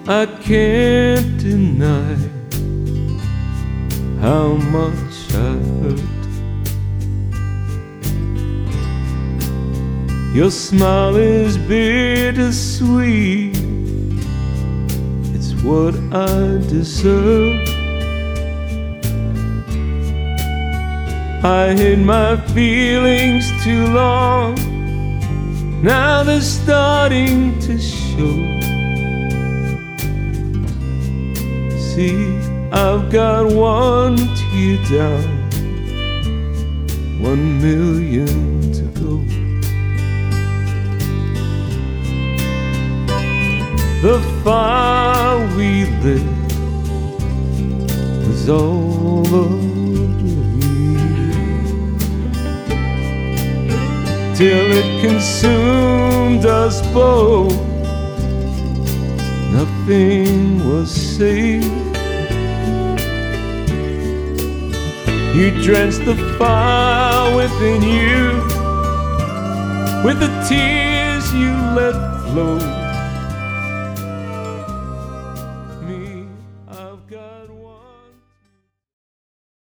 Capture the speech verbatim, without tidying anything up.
I can't deny how much I hurt. Your smile is bittersweet, it's what I deserve. I hid my feelings too long, now they're starting to show. See, I've got one tear down, one million to go. The fire we lit was all ablaze, till it consumed us both. Nothing was safe. You drenched the fire within you with the tears you let flow.